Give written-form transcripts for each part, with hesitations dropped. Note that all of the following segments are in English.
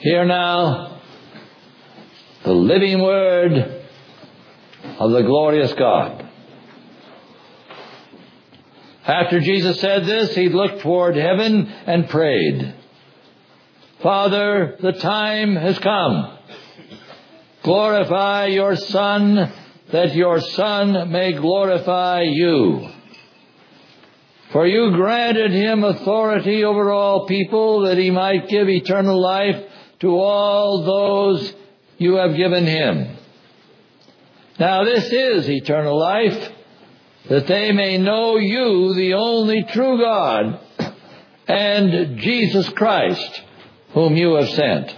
Hear now the living word of the glorious God. After Jesus said this, he looked toward heaven and prayed, Father, the time has come. Glorify your Son, that your Son may glorify you. For you granted him authority over all people, that he might give eternal life to all those you have given him. Now this is eternal life, that they may know you, the only true God, and Jesus Christ, whom you have sent.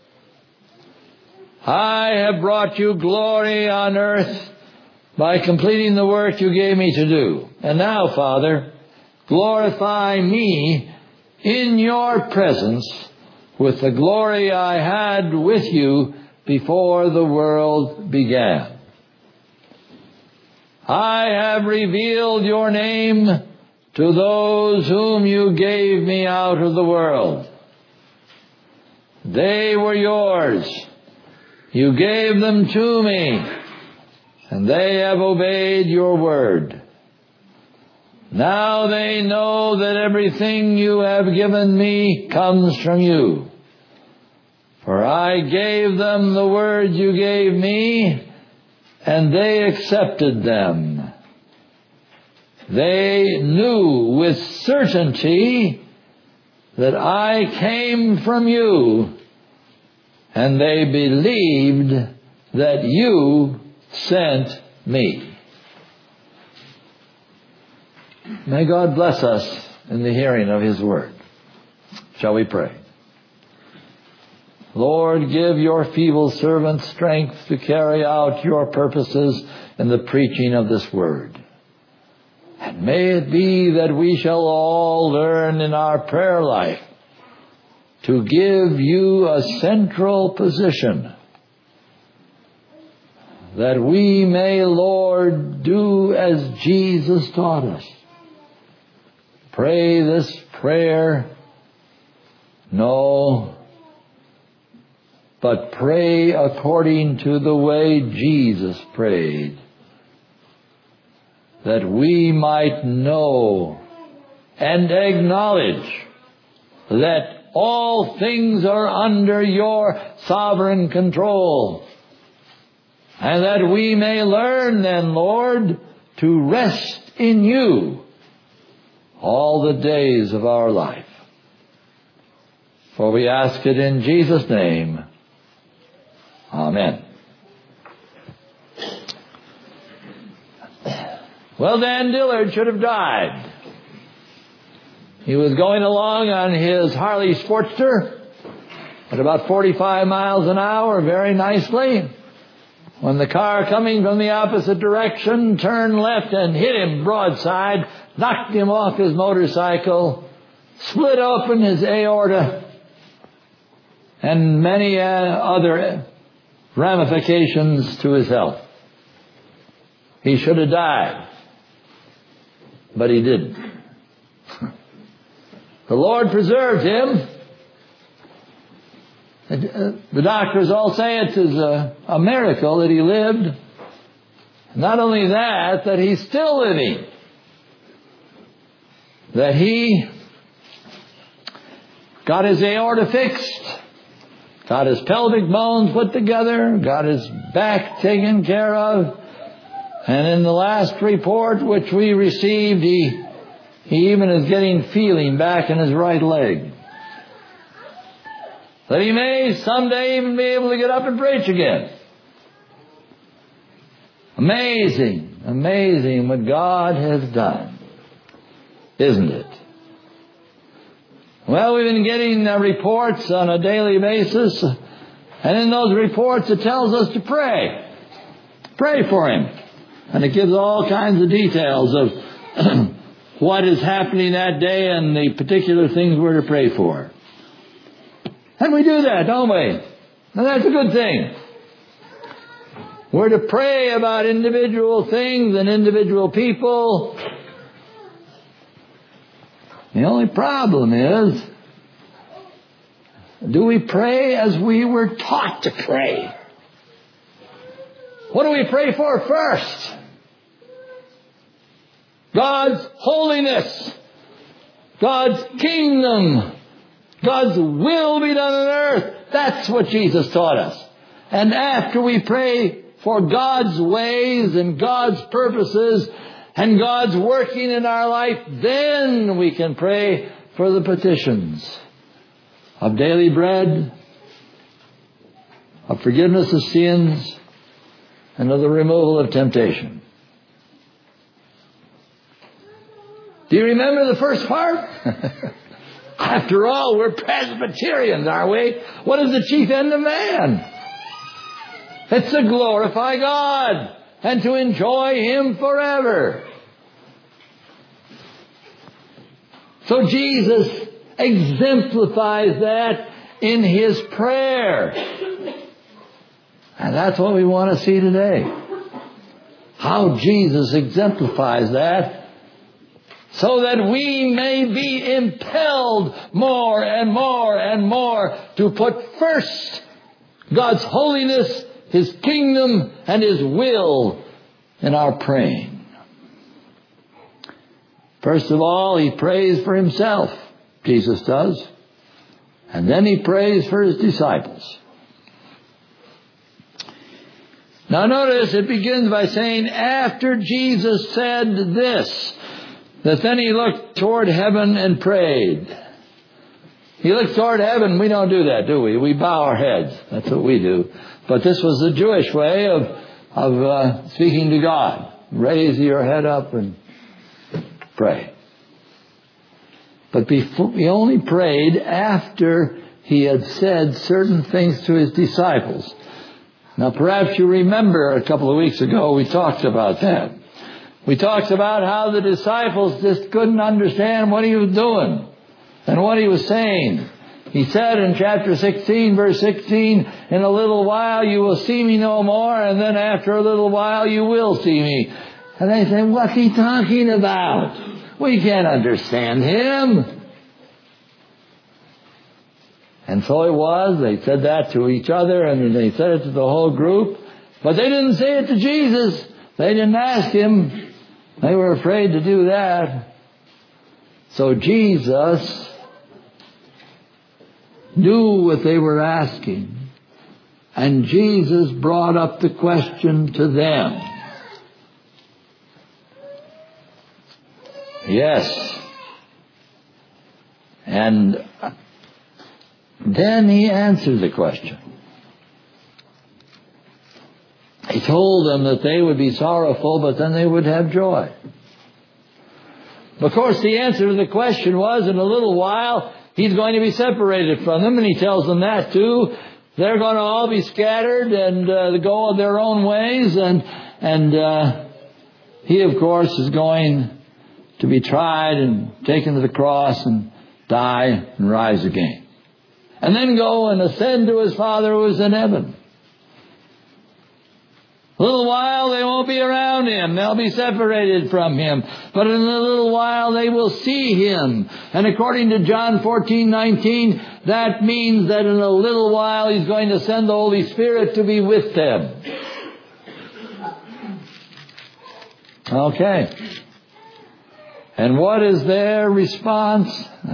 I have brought you glory on earth by completing the work you gave me to do. And now, Father, glorify me in your presence with the glory I had with you before the world began. I have revealed your name to those whom you gave me out of the world. They were yours. You gave them to me, and they have obeyed your word. Now they know that everything you have given me comes from you. For I gave them the words you gave me, and they accepted them. They knew with certainty that I came from you, and they believed that you sent me. May God bless us in the hearing of his word. Shall we pray? Lord, give your feeble servant strength to carry out your purposes in the preaching of this word. And may it be that we shall all learn in our prayer life to give you a central position, that we may, Lord, do as Jesus taught us. Pray this prayer, no, but pray according to the way Jesus prayed, that we might know and acknowledge that all things are under your sovereign control, and that we may learn then, Lord, to rest in you all the days of our life. For we ask it in Jesus' name. Amen. Well, Dan Dillard should have died. He was going along on his Harley Sportster at about 45 miles an hour very nicely, when the car coming from the opposite direction turned left and hit him broadside, knocked him off his motorcycle, split open his aorta, and many other ramifications to his health. He should have died, but he didn't. The Lord preserved him. The doctors all say it is a miracle that he lived. Not only that, that he's still living. That he got his aorta fixed, got his pelvic bones put together, got his back taken care of, and in the last report which we received, he even is getting feeling back in his right leg, that he may someday even be able to get up and preach again. Amazing, amazing what God has done, isn't it? Well, we've been getting reports on a daily basis, and in those reports it tells us to pray. Pray for him. And it gives all kinds of details of what is happening that day and the particular things we're to pray for. And we do that, don't we? And that's a good thing. We're to pray about individual things and individual people. The only problem is Do we pray as we were taught to pray? What do we pray for first? God's holiness, God's kingdom, God's will be done on earth. That's what Jesus taught us. And after we pray for God's ways and God's purposes and God's working in our life, then we can pray for the petitions of daily bread, of forgiveness of sins, and of the removal of temptation. Do you remember the first part? After all, we're Presbyterians, aren't we? What is the chief end of man? It's to glorify God and to enjoy Him forever. So Jesus exemplifies that in His prayer. And that's what we want to see today. How Jesus exemplifies that, so that we may be impelled more and more and more to put first God's holiness, His kingdom, and His will in our praying. First of all, He prays for Himself. Jesus does. And then He prays for His disciples. Now notice it begins by saying, after Jesus said this, that then He looked toward heaven and prayed. He looked toward heaven. We don't do that, do we? We bow our heads. That's what we do. But this was the Jewish way of speaking to God. Raise your head up and pray. But He only prayed after He had said certain things to His disciples. Now perhaps you remember a couple of weeks ago we talked about that. We talked about how the disciples just couldn't understand what He was doing and what He was saying. He said in chapter 16, verse 16, in a little while you will see me no more, and then after a little while you will see me. And they say, what's He talking about? We can't understand Him. And so it was. They said that to each other, and they said it to the whole group. But they didn't say it to Jesus. They didn't ask Him. They were afraid to do that. So Jesus knew what they were asking. And Jesus brought up the question to them. Yes. And then He answered the question. He told them that they would be sorrowful, but then they would have joy. Of course, the answer to the question was, in a little while, He's going to be separated from them, and He tells them that too. They're going to all be scattered and go their own ways, and He, of course, is going to be tried and taken to the cross and die and rise again. And then go and ascend to His Father who is in heaven. A little while they won't be around Him. They'll be separated from Him. But in a little while they will see Him. And according to John 14:19, that means that in a little while He's going to send the Holy Spirit to be with them. Okay. And what is their response?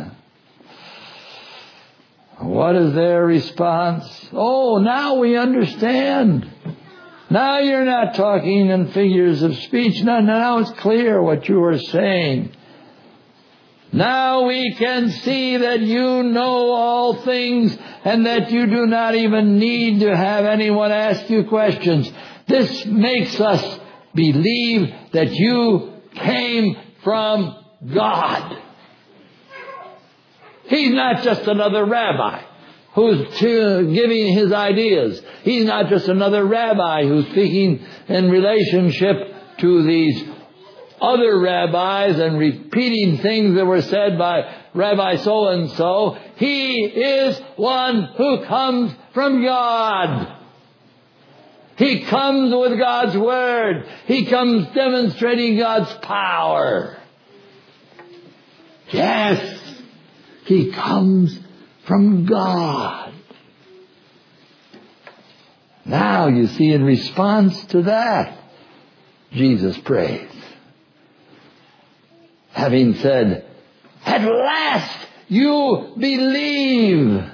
What is their response? Oh, now we understand. Now you're not talking in figures of speech. Now it's clear what you are saying. Now we can see that you know all things and that you do not even need to have anyone ask you questions. This makes us believe that you came from God. He's not just another rabbi who's giving his ideas. He's not just another rabbi who's speaking in relationship to these other rabbis and repeating things that were said by Rabbi so-and-so. He is one who comes from God. He comes with God's Word. He comes demonstrating God's power. Yes, He comes from God. Now, you see, in response to that, Jesus prays. Having said, "At last you believe."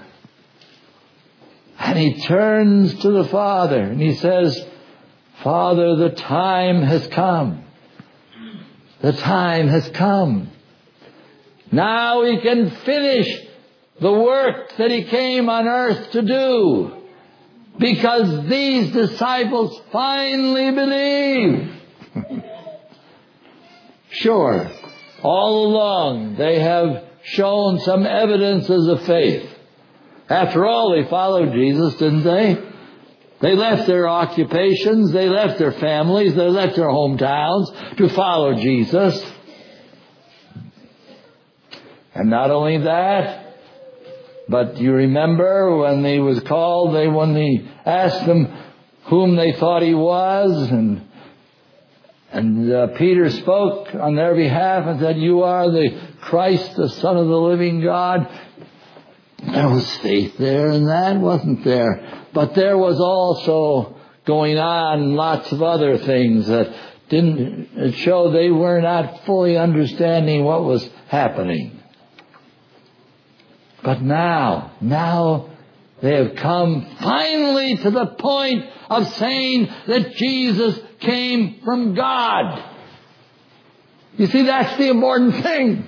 And he turns to the Father and he says, "Father, the time has come. The time has come. Now he can finish the work that he came on earth to do, because these disciples finally believe." Sure, all along they have shown some evidences of faith. After all, they followed Jesus, didn't they? They left their occupations, they left their families, they left their hometowns to follow Jesus. And not only that, but you remember when he was called, when he asked them whom they thought he was, and Peter spoke on their behalf and said, "You are the Christ, the Son of the living God." There was faith there in that, wasn't there? But there was also going on lots of other things that didn't show they were not fully understanding what was happening. But now they have come finally to the point of saying that Jesus came from God. You see, that's the important thing.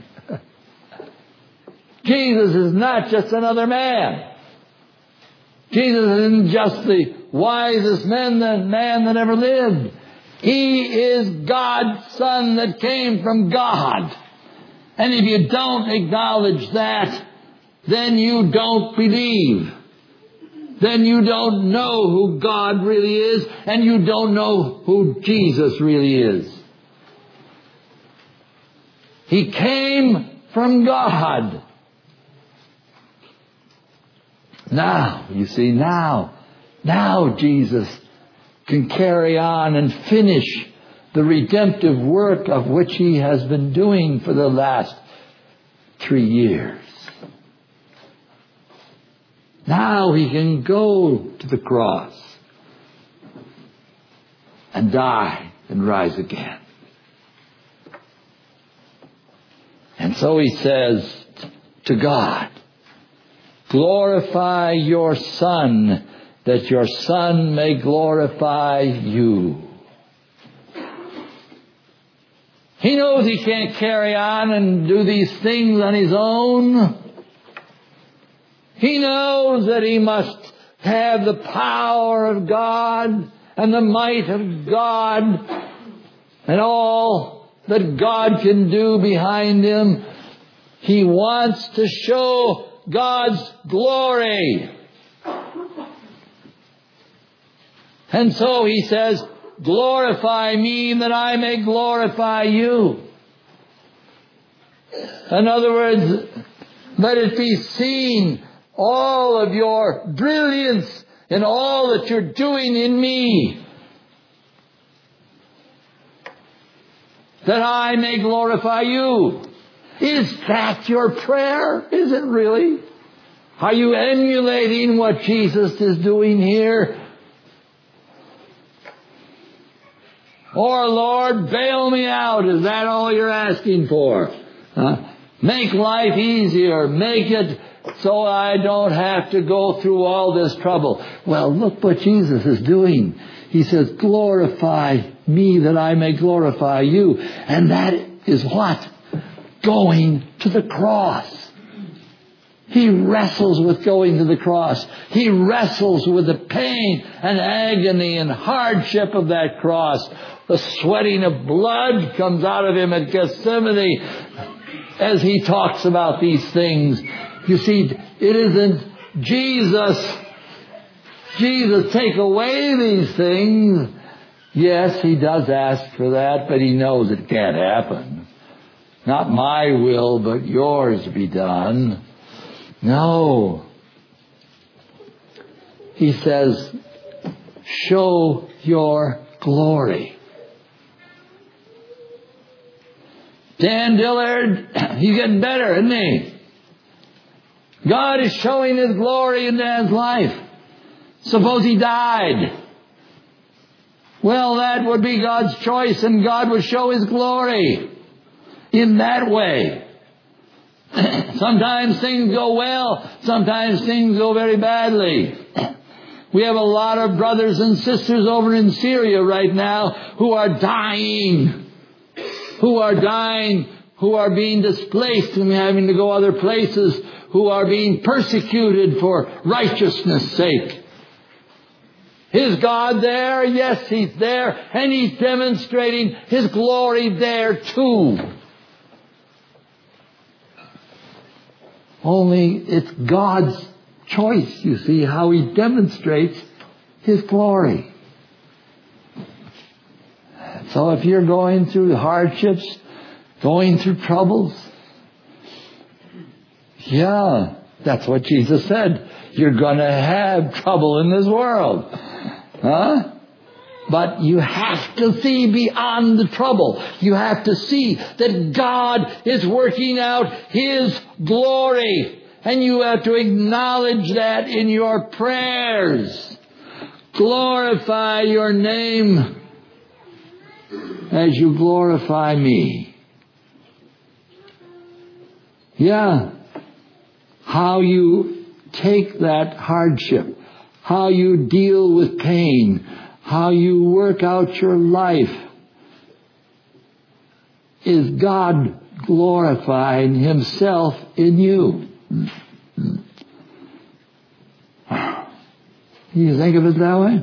Jesus is not just another man. Jesus isn't just the wisest man that ever lived. He is God's Son that came from God. And if you don't acknowledge that, then you don't believe. Then you don't know who God really is, and you don't know who Jesus really is. He came from God. Now, you see, now Jesus can carry on and finish the redemptive work of which he has been doing for the last 3 years. Now he can go to the cross and die and rise again. And so he says to God, "Glorify your Son, that your Son may glorify you." He knows he can't carry on and do these things on his own. He knows that he must have the power of God and the might of God and all that God can do behind him. He wants to show God's glory. And so he says, "Glorify me that I may glorify you." In other words, let it be seen, all of your brilliance and all that you're doing in me, that I may glorify you. Is that your prayer? Is it really? Are you emulating what Jesus is doing here? Or, "Lord, bail me out." Is that all you're asking for? Make life easier. Make it so I don't have to go through all this trouble. Well, look what Jesus is doing. He says, "Glorify me that I may glorify you." And that is what? Going to the cross. He wrestles with going to the cross. He wrestles with the pain and agony and hardship of that cross. The sweating of blood comes out of him at Gethsemane as he talks about these things. You see, it isn't Jesus, take away these things. Yes, he does ask for that, but he knows it can't happen. Not my will, but yours be done. No. He says, "Show your glory." Dan Dillard, he's getting better, isn't he? God is showing His glory in Dad's life. Suppose he died. Well, that would be God's choice, and God would show His glory in that way. Sometimes things go well. Sometimes things go very badly. We have a lot of brothers and sisters over in Syria right now who are dying. Who are being displaced and having to go other places, who are being persecuted for righteousness' sake. Is God there? Yes, He's there, and He's demonstrating His glory there too. Only it's God's choice, you see, how He demonstrates His glory. So if you're going through hardships, going through troubles, yeah, that's what Jesus said. You're going to have trouble in this world. Huh? But you have to see beyond the trouble. You have to see that God is working out His glory. And you have to acknowledge that in your prayers. Glorify your name as you glorify me. Yeah. How you take that hardship, how you deal with pain, how you work out your life, is God glorifying Himself in you. You think of it that way?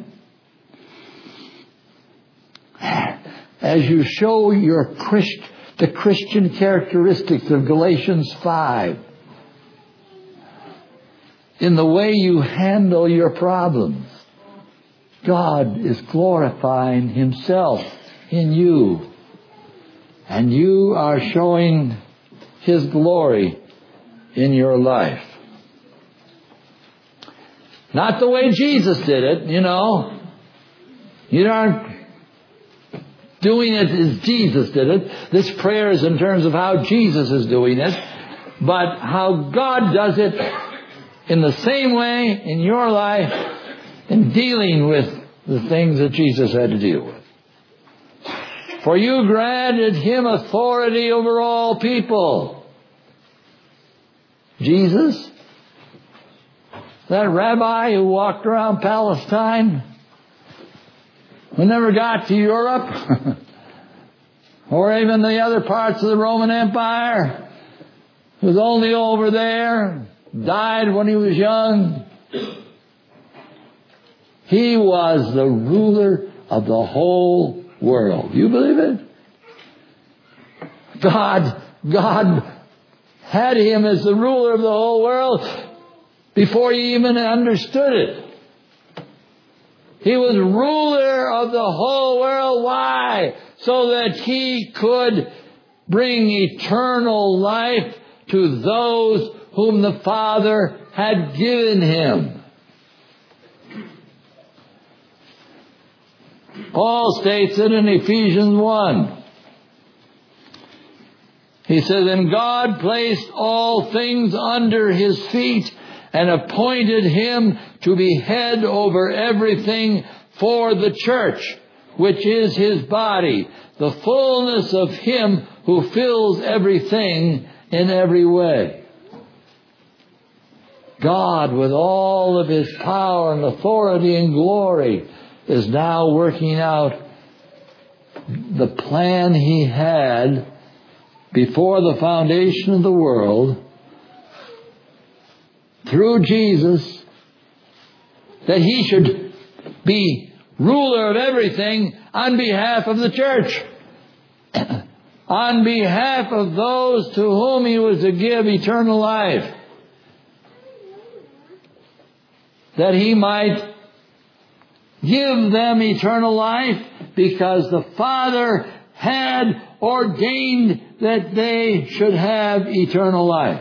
As you show the Christian characteristics of Galatians 5, in the way you handle your problems, God is glorifying Himself in you. And you are showing His glory in your life. Not the way Jesus did it, you know. You aren't doing it as Jesus did it. This prayer is in terms of how Jesus is doing it. But how God does it in the same way in your life, in dealing with the things that Jesus had to deal with. For you granted Him authority over all people. Jesus, that rabbi who walked around Palestine, who never got to Europe, or even the other parts of the Roman Empire, was only over there, died when he was young. He was the ruler of the whole world. You believe it? God had him as the ruler of the whole world before he even understood it. He was ruler of the whole world. Why? So that he could bring eternal life to those whom the Father had given him. Paul states it in Ephesians 1. He says, and God placed all things under his feet and appointed him to be head over everything for the church, which is his body, the fullness of him who fills everything in every way. God, with all of his power and authority and glory, is now working out the plan he had before the foundation of the world through Jesus, that he should be ruler of everything on behalf of the church, on behalf of those to whom he was to give eternal life, that he might give them eternal life because the Father had ordained that they should have eternal life.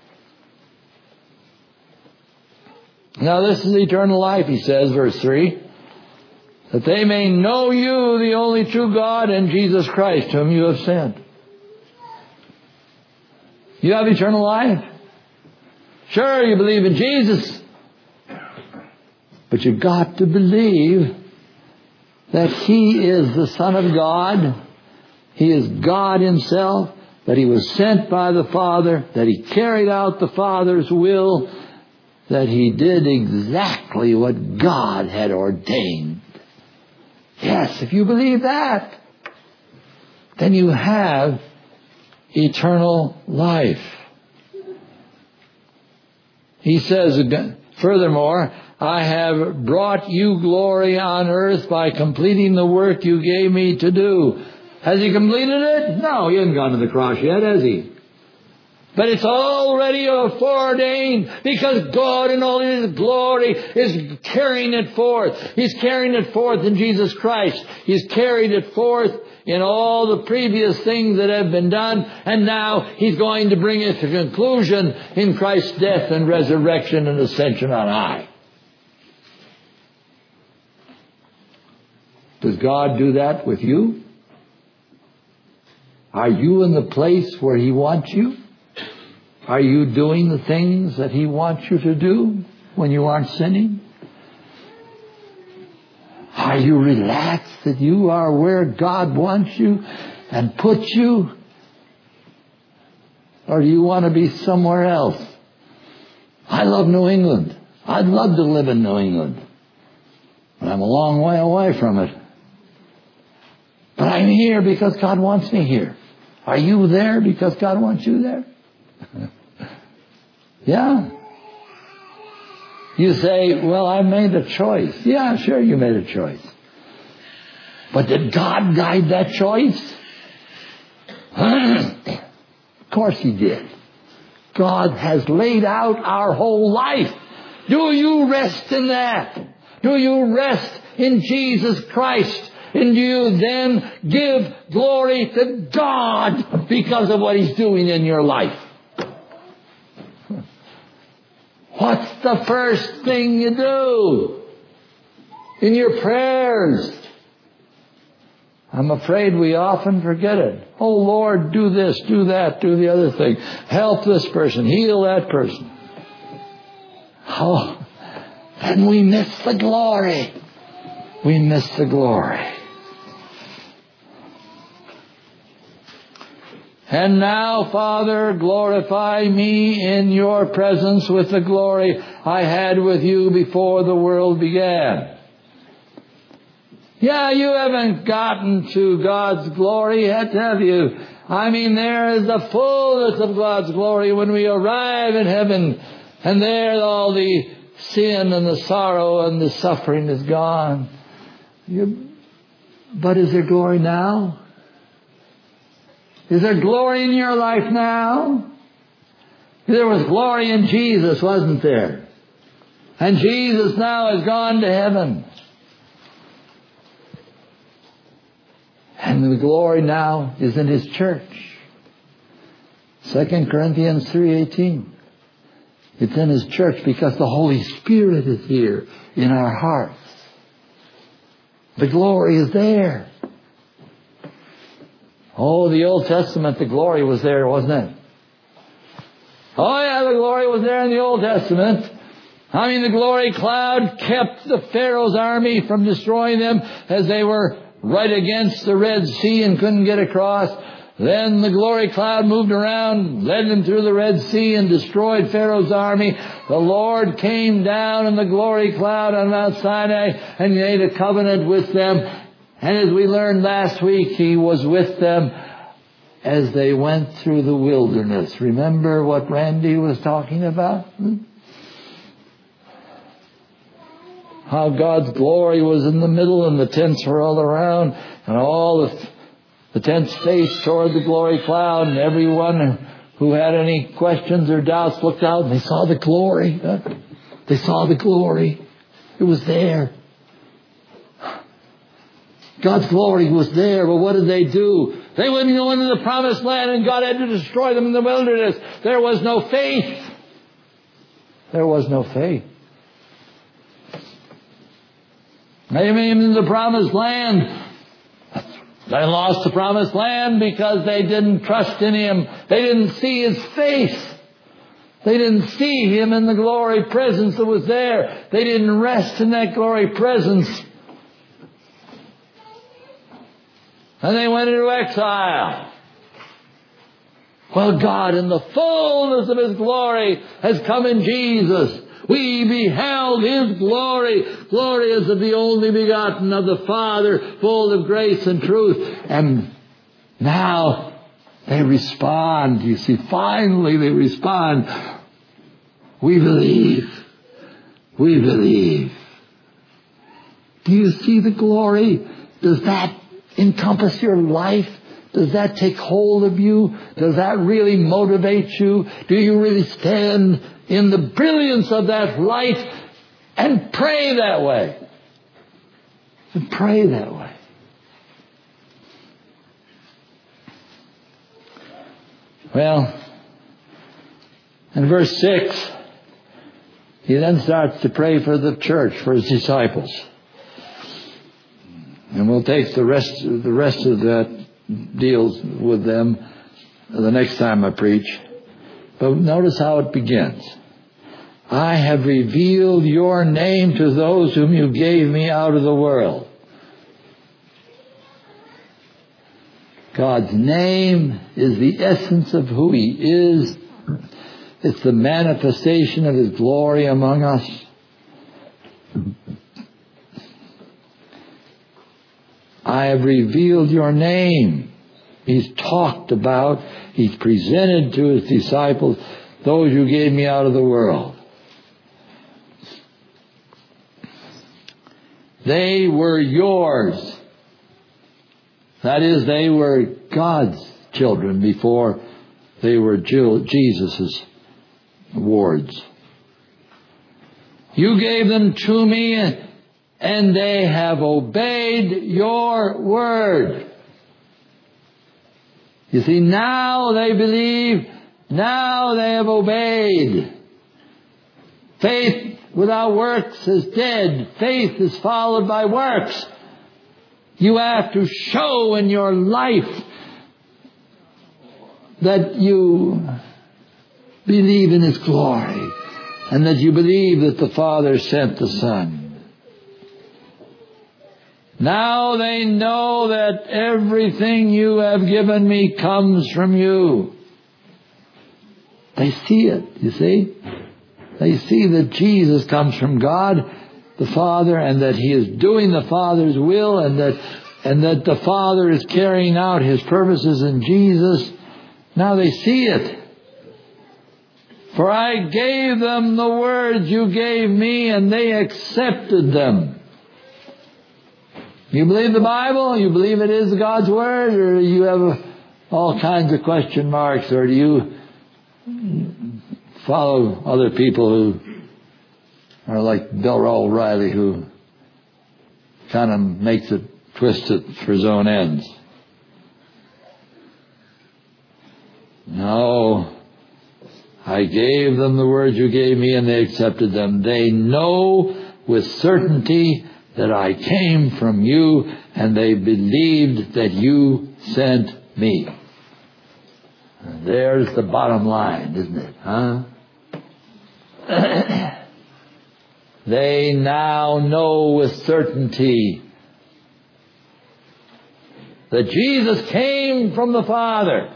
Now this is eternal life, he says, verse 3, that they may know you, the only true God, and Jesus Christ, whom you have sent. You have eternal life. Sure, you believe in Jesus. But you've got to believe that He is the Son of God. He is God Himself. That He was sent by the Father. That He carried out the Father's will. That He did exactly what God had ordained. Yes, if you believe that, then you have eternal life. He says, furthermore, I have brought you glory on earth by completing the work you gave me to do. Has He completed it? No, He hasn't gone to the cross yet, has He? But it's already foreordained because God in all His glory is carrying it forth. He's carrying it forth in Jesus Christ. He's carried it forth in all the previous things that have been done. And now He's going to bring it to conclusion in Christ's death and resurrection and ascension on high. Does God do that with you? Are you in the place where He wants you? Are you doing the things that He wants you to do when you aren't sinning? Are you relaxed that you are where God wants you and puts you? Or do you want to be somewhere else? I love New England. I'd love to live in New England. But I'm a long way away from it. But I'm here because God wants me here. Are you there because God wants you there? Yeah. You say, well, I made a choice. Yeah, sure, you made a choice. But did God guide that choice? Of course He did. God has laid out our whole life. Do you rest in that? Do you rest in Jesus Christ? And do you then give glory to God because of what He's doing in your life? What's the first thing you do in your prayers? I'm afraid we often forget it. Oh, Lord, do this, do that, do the other thing. Help this person, heal that person. Oh, and we miss the glory. We miss the glory. And now, Father, glorify me in your presence with the glory I had with you before the world began. Yeah, you haven't gotten to God's glory yet, have you? I mean, there is the fullness of God's glory when we arrive in heaven. And there all the sin and the sorrow and the suffering is gone. But is there glory now? Is there glory in your life now? There was glory in Jesus, wasn't there? And Jesus now has gone to heaven. And the glory now is in His church. 2 Corinthians 3:18. It's in His church because the Holy Spirit is here in our hearts. The glory is there. Oh, the Old Testament, the glory was there, wasn't it? Oh, yeah, the glory was there in the Old Testament. I mean, the glory cloud kept the Pharaoh's army from destroying them as they were right against the Red Sea and couldn't get across. Then the glory cloud moved around, led them through the Red Sea and destroyed Pharaoh's army. The Lord came down in the glory cloud on Mount Sinai and made a covenant with them. And as we learned last week, He was with them as they went through the wilderness. Remember what Randy was talking about? How God's glory was in the middle and the tents were all around. And all the tents faced toward the glory cloud. And everyone who had any questions or doubts looked out and they saw the glory. They saw the glory. It was there. God's glory was there, but what did they do? They wouldn't go into the promised land and God had to destroy them in the wilderness. There was no faith. There was no faith. They made him in the promised land. They lost the promised land because they didn't trust in Him. They didn't see His face. They didn't see Him in the glory presence that was there. They didn't rest in that glory presence. And they went into exile. Well, God, in the fullness of His glory, has come in Jesus. We beheld His glory. Glory as of the only begotten of the Father, full of grace and truth. And now they respond. You see, finally they respond. We believe. We believe. Do you see the glory? Does that encompass your life? Does that take hold of you? Does that really motivate you? Do you really stand in the brilliance of that light and pray that way? And pray that way. Well, in verse 6, he then starts to pray for the church, for his disciples. And we'll take the rest of that deals with them the next time I preach. But notice how it begins. I have revealed your name to those whom you gave me out of the world. God's name is the essence of who He is. It's the manifestation of His glory among us. I have revealed your name. He's talked about, He's presented to His disciples, those you gave me out of the world. They were yours. That is, they were God's children before they were Jesus' wards. You gave them to me, and they have obeyed your word. You see, now they believe, now they have obeyed. Faith without works is dead. Faith is followed by works. You have to show in your life that you believe in His glory and that you believe that the Father sent the Son. Now they know that everything you have given me comes from you. They see it, you see? They see that Jesus comes from God, the Father, and that He is doing the Father's will, and that the Father is carrying out His purposes in Jesus. Now they see it. For I gave them the words you gave me, and they accepted them. You believe the Bible? You believe it is God's Word? Or do you have all kinds of question marks? Or do you follow other people who are like Bill O'Reilly, who kind of makes it, twists it for his own ends? No. I gave them the words you gave me, and they accepted them. They know with certainty that I came from you, and they believed that you sent me. And there's the bottom line, isn't it? Huh? They now know with certainty that Jesus came from the Father.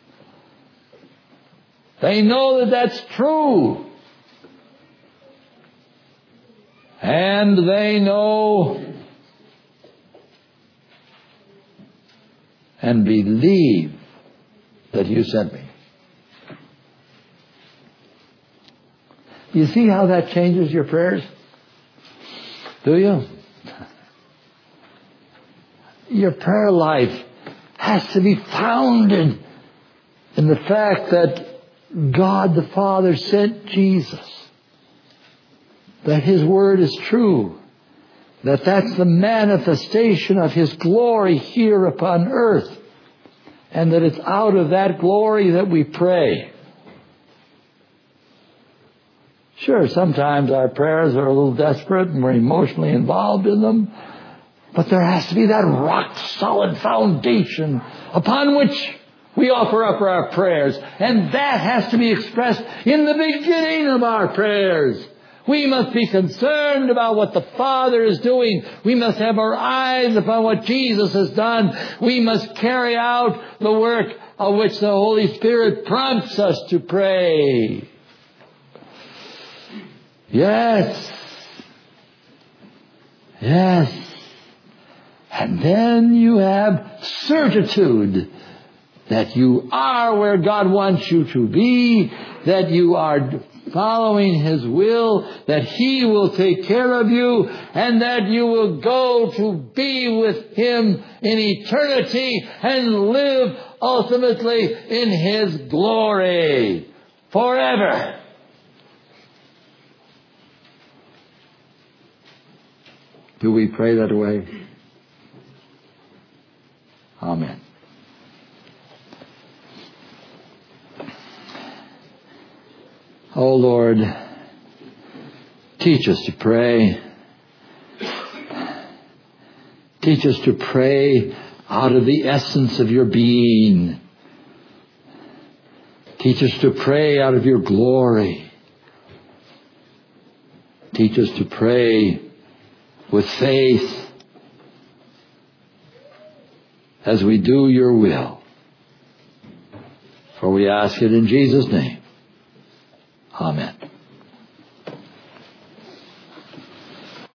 They know that that's true. And they know and believe that you sent me. You see how that changes your prayers? Do you? Your prayer life has to be founded in the fact that God the Father sent Jesus. That His Word is true. That's the manifestation of His glory here upon earth. And that it's out of that glory that we pray. Sure, sometimes our prayers are a little desperate and we're emotionally involved in them. But there has to be that rock-solid foundation upon which We offer up our prayers, and that has to be expressed in the beginning of our prayers. We must be concerned about what the Father is doing. We must have our eyes upon what Jesus has done. We must carry out the work of which the Holy Spirit prompts us to pray. Yes. Yes. And then you have certitude that you are where God wants you to be, that you are following His will, that He will take care of you, and that you will go to be with Him in eternity and live ultimately in His glory forever. Do we pray that way? Amen. Oh Lord, teach us to pray. Teach us to pray out of the essence of your being. Teach us to pray out of your glory. Teach us to pray with faith as we do your will. For we ask it in Jesus' name. Amen.